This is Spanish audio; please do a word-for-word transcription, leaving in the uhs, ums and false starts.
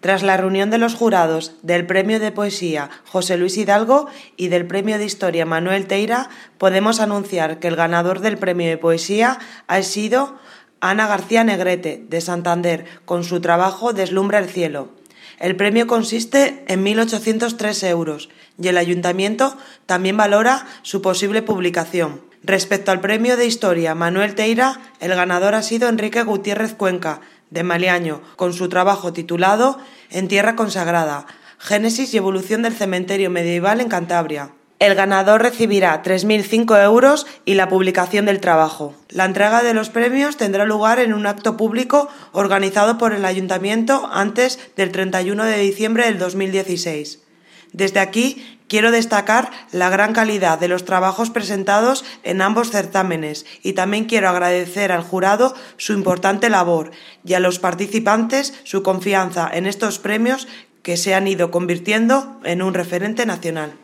Tras la reunión de los jurados del Premio de Poesía José Luis Hidalgo y del Premio de Historia Manuel Teira, podemos anunciar que el ganador del Premio de Poesía ha sido Ana García Negrete, de Santander, con su trabajo Deslumbra el cielo. El premio consiste en mil ochocientos tres euros y el Ayuntamiento también valora su posible publicación. Respecto al Premio de Historia Manuel Teira, el ganador ha sido Enrique Gutiérrez Cuenca, de Maliaño, con su trabajo titulado En tierra consagrada, génesis y evolución del cementerio medieval en Cantabria. El ganador recibirá tres mil cinco euros y la publicación del trabajo. La entrega de los premios tendrá lugar en un acto público organizado por el Ayuntamiento antes del treinta y uno de diciembre del dos mil dieciséis. Desde aquí quiero destacar la gran calidad de los trabajos presentados en ambos certámenes y también quiero agradecer al jurado su importante labor y a los participantes su confianza en estos premios que se han ido convirtiendo en un referente nacional.